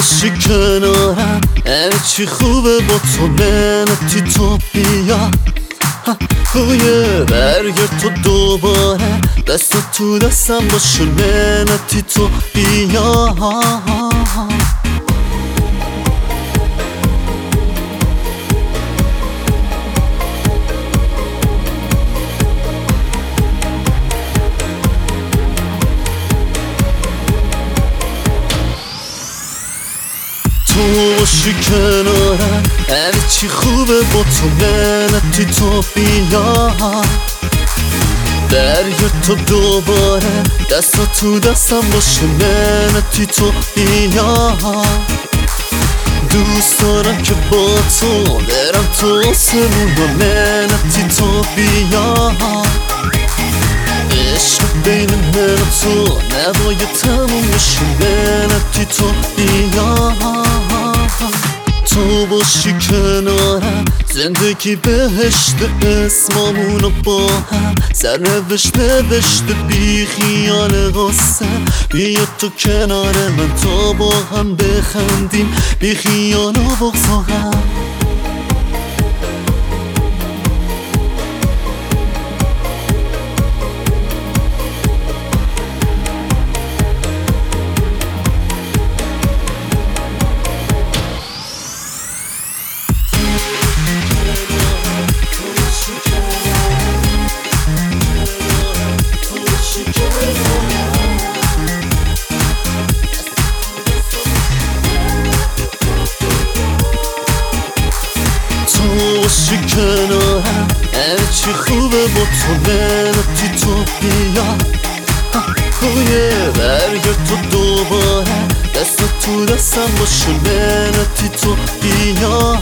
باشی کنارم همه چی خوبه با تو منتی تو بیا برگرد تو دوباره دست تو دستم باشه منتی تو بیا تو باشی کنارم همه چی خوبه با تو منتی تو بیا برگرد تو دوباره دستا تو دستم باشه منتی تو بیا دوست دارم که با تو برم تو آسمون با منتی تو بیا عشق بین من و تو نباید تموم بشه منتی تو بیا تو باشی کنارم زندگی بهشت اسمامونو با هم سرنوشت نوشته بی خیال غصه بیا تو کنار من تا با هم بخندیم بی خیال و بغض و غم تو باشی کنارم همه چی خوبه با تو منتی تو بیا برگرد تو دوباره دست تو دستم باشه منتی تو بیا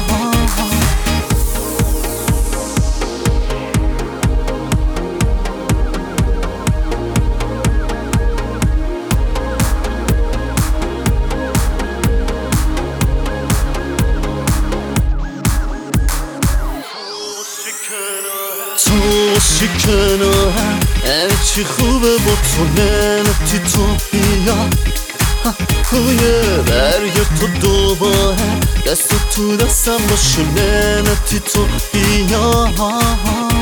تو باشی کنارم همه چی خوبه با تو منتی تو بیا برگرد تو دوباره دست تو دستم باشه منتی تو بیا